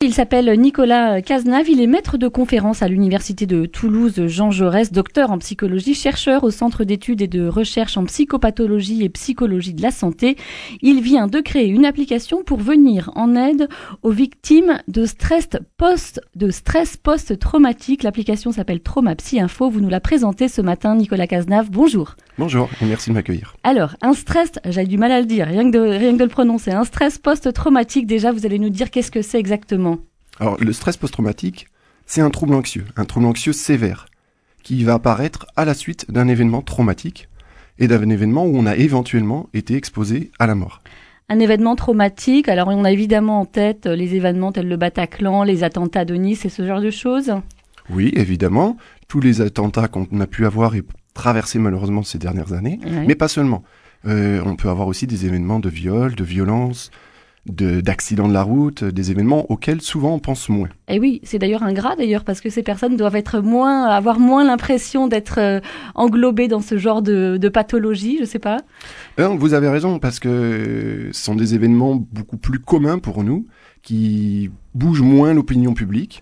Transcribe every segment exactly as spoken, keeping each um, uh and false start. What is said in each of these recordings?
Il s'appelle Nicolas Cazenave, il est maître de conférences à l'université de Toulouse Jean Jaurès, docteur en psychologie, chercheur au Centre d'études et de recherche en psychopathologie et psychologie de la santé. Il vient de créer une application pour venir en aide aux victimes de stress post, de stress post-traumatique. L'application s'appelle Trauma Psy Info. Vous nous la présentez ce matin, Nicolas Cazenave. Bonjour. Bonjour et merci de m'accueillir. Alors, un stress, j'ai du mal à le dire, rien que de, rien que de le prononcer, un stress post-traumatique, déjà, vous allez nous dire qu'est-ce que c'est exactement? Alors, le stress post-traumatique, c'est un trouble anxieux, un trouble anxieux sévère, qui va apparaître à la suite d'un événement traumatique et d'un événement où on a éventuellement été exposé à la mort. Un événement traumatique, alors on a évidemment en tête les événements tels le Bataclan, les attentats de Nice et ce genre de choses. Oui, évidemment, tous les attentats qu'on a pu avoir et traverser malheureusement ces dernières années, ouais. Mais pas seulement. Euh, on peut avoir aussi des événements de viol, de violence, de, d'accidents de la route, des événements auxquels souvent on pense moins. Et oui, c'est d'ailleurs ingrat d'ailleurs parce que ces personnes doivent être moins, avoir moins l'impression d'être euh, englobées dans ce genre de, de pathologie, je sais pas. Euh, vous avez raison parce que ce sont des événements beaucoup plus communs pour nous, qui bougent moins l'opinion publique.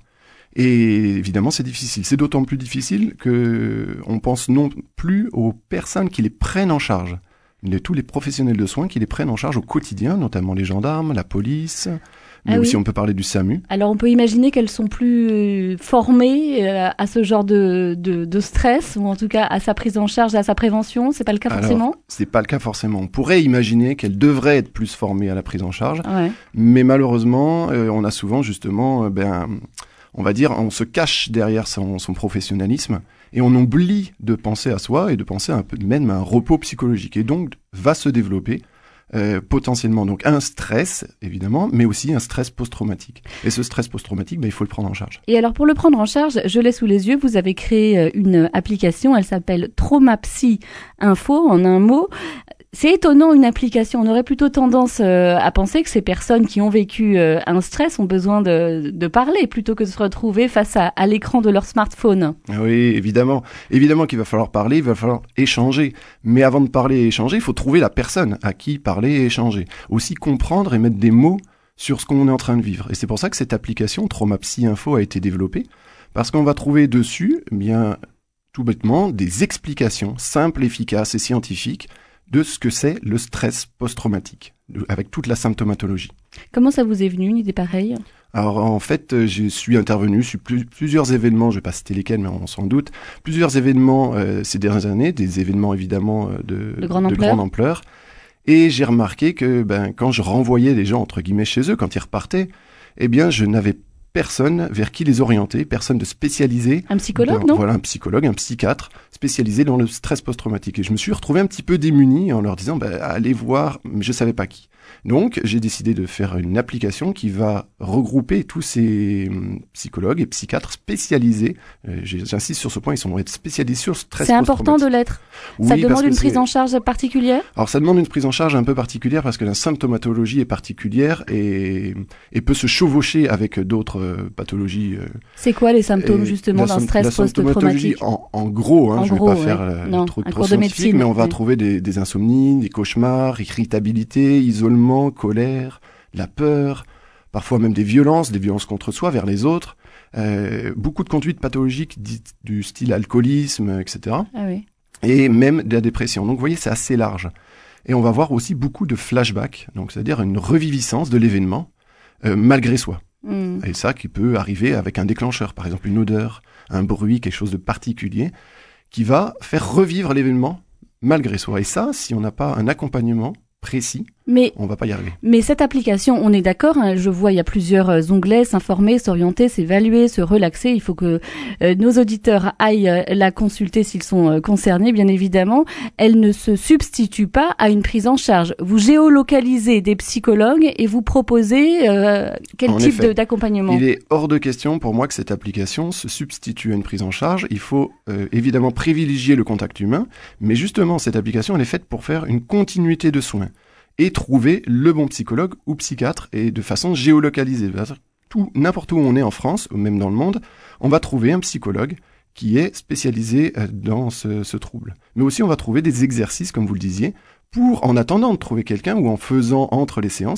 Et évidemment, c'est difficile. C'est d'autant plus difficile que on pense non plus aux personnes qui les prennent en charge. De tous les professionnels de soins qui les prennent en charge au quotidien, notamment les gendarmes, la police, mais ah aussi oui. On peut parler du SAMU. Alors on peut imaginer qu'elles sont plus formées à ce genre de, de, de stress, ou en tout cas à sa prise en charge, à sa prévention. C'est pas le cas Alors, forcément? C'est pas le cas forcément. On pourrait imaginer qu'elles devraient être plus formées à la prise en charge, ouais. Mais malheureusement, euh, on a souvent justement, euh, ben, on va dire, on se cache derrière son, son professionnalisme. Et on oublie de penser à soi et de penser un peu même à un repos psychologique. Et donc, va se développer euh, potentiellement donc un stress, évidemment, mais aussi un stress post-traumatique. Et ce stress post-traumatique, ben, il faut le prendre en charge. Et alors, pour le prendre en charge, je l'ai sous les yeux, vous avez créé une application, elle s'appelle Trauma Psy Info, en un mot. C'est étonnant, une application. On aurait plutôt tendance euh, à penser que ces personnes qui ont vécu euh, un stress ont besoin de, de parler plutôt que de se retrouver face à, à l'écran de leur smartphone. Oui, évidemment. Évidemment qu'il va falloir parler, il va falloir échanger. Mais avant de parler et échanger, il faut trouver la personne à qui parler et échanger. Aussi comprendre et mettre des mots sur ce qu'on est en train de vivre. Et c'est pour ça que cette application, Trauma Psy Info, a été développée. Parce qu'on va trouver dessus, eh bien, tout bêtement, des explications simples, efficaces et scientifiques de ce que c'est le stress post-traumatique, avec toute la symptomatologie. Comment ça vous est venu, une idée pareille ? Alors en fait, je suis intervenu sur plus, plusieurs événements, je ne vais pas citer lesquels, mais on s'en doute, plusieurs événements euh, ces dernières années, des événements évidemment de, de, grande, de ampleur. grande ampleur. Et j'ai remarqué que ben, quand je renvoyais les gens, entre guillemets, chez eux, quand ils repartaient, eh bien je n'avais personne vers qui les orienter, personne de spécialisé. Un psychologue, dans, non ? Voilà, un psychologue, un psychiatre spécialisé dans le stress post-traumatique. Et je me suis retrouvé un petit peu démuni en leur disant, bah, allez voir, mais je savais pas qui. Donc, j'ai décidé de faire une application qui va regrouper tous ces hum, psychologues et psychiatres spécialisés. Euh, j'insiste sur ce point, ils sont spécialisés sur le stress post-traumatique. post-traumatique. C'est important de l'être. Oui, ça demande une c'est... prise en charge particulière ? Alors, ça demande une prise en charge un peu particulière parce que la symptomatologie est particulière et, et peut se chevaucher avec d'autres euh, pathologies. Euh, c'est quoi les symptômes justement d'un stress la post-traumatique ? en, en gros, hein, en je ne vais gros, pas ouais. faire euh, non, trop, un trop cours de scientifique, médecine, mais on va oui. trouver des, des insomnies, des cauchemars, irritabilité, isolement, colère, la peur, parfois même des violences, des violences contre soi, vers les autres, euh, beaucoup de conduites pathologiques dites du style alcoolisme, et cetera. Ah oui. Et même de la dépression. Donc vous voyez, c'est assez large. Et on va voir aussi beaucoup de flashbacks, donc c'est-à-dire une reviviscence de l'événement euh, malgré soi. Mmh. Et ça qui peut arriver avec un déclencheur, par exemple une odeur, un bruit, quelque chose de particulier, qui va faire revivre l'événement malgré soi. Et ça, si on n'a pas un accompagnement précis, mais, on va pas y arriver. Mais cette application, on est d'accord, hein, je vois il y a plusieurs onglets, s'informer, s'orienter, s'évaluer, se relaxer. Il faut que euh, nos auditeurs aillent euh, la consulter s'ils sont euh, concernés, bien évidemment. Elle ne se substitue pas à une prise en charge. Vous géolocalisez des psychologues et vous proposez euh, quel en type effet, de, d'accompagnement ? Il est hors de question pour moi que cette application se substitue à une prise en charge. Il faut euh, évidemment privilégier le contact humain, mais justement cette application elle est faite pour faire une continuité de soins et trouver le bon psychologue ou psychiatre et de façon géolocalisée. Tout, n'importe où on est en France, ou même dans le monde, on va trouver un psychologue qui est spécialisé dans ce, ce trouble. Mais aussi, on va trouver des exercices, comme vous le disiez, pour, en attendant de trouver quelqu'un ou en faisant entre les séances,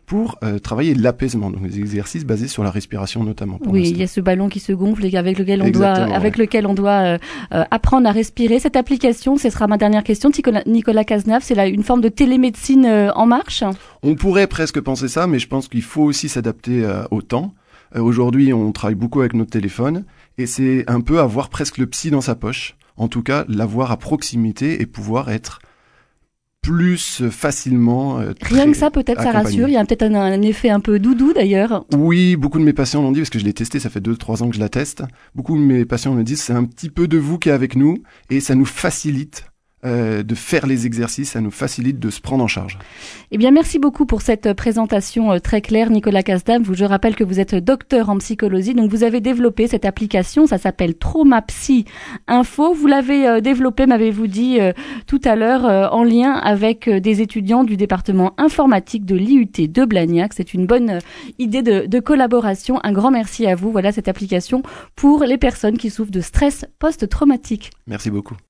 pour euh, travailler l'apaisement, donc des exercices basés sur la respiration notamment. Oui, il y a ce ballon qui se gonfle et avec lequel on Exactement, doit, avec ouais. lequel on doit euh, euh, apprendre à respirer. Cette application, ce sera ma dernière question, Nicolas, Nicolas Cazenave, c'est là une forme de télémédecine euh, en marche. On pourrait presque penser ça, mais je pense qu'il faut aussi s'adapter euh, au temps. Euh, aujourd'hui, on travaille beaucoup avec notre téléphone et c'est un peu avoir presque le psy dans sa poche. En tout cas, l'avoir à proximité et pouvoir être plus facilement euh, Rien que ça, peut-être, ça accompagné. rassure. Il y a peut-être un, un effet un peu doudou, d'ailleurs. Oui, beaucoup de mes patients l'ont dit, parce que je l'ai testé, ça fait deux, trois ans que je la teste. Beaucoup de mes patients me disent, c'est un petit peu de vous qui est avec nous, et ça nous facilite euh, de faire les exercices, ça nous facilite de se prendre en charge. Eh bien, merci beaucoup pour cette présentation euh, très claire, Nicolas Cazenave. Je rappelle que vous êtes docteur en psychologie, donc vous avez développé cette application, ça s'appelle TraumaPsy Info. Vous l'avez euh, développée, m'avez-vous dit euh, tout à l'heure, euh, en lien avec euh, des étudiants du département informatique de l'I U T de Blagnac. C'est une bonne euh, idée de, de collaboration. Un grand merci à vous. Voilà cette application pour les personnes qui souffrent de stress post-traumatique. Merci beaucoup.